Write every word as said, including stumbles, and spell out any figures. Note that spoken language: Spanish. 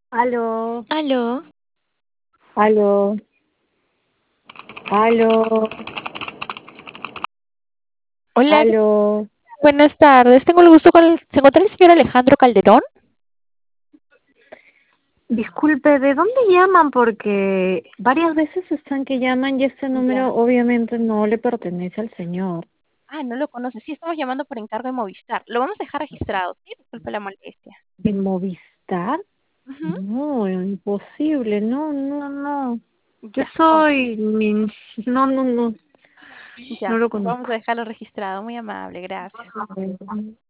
Aló, Aló. aló, aló, Hola, aló. buenas tardes. Tengo el gusto con el... ¿Se encuentra el señor Alejandro Calderón? Disculpe, ¿de dónde llaman? Porque varias veces están que llaman y este Ya. número obviamente no le pertenece al señor. Ah, no lo conoce. Sí, estamos llamando por encargo de Movistar. Lo vamos a dejar registrado, ¿sí? Disculpe la molestia. ¿De Movistar? Ujú. No, imposible, no, no, no. Yo Ya, vamos, soy min... No, no, no, no ya. lo Vamos conozco. a dejarlo registrado. Muy amable, gracias.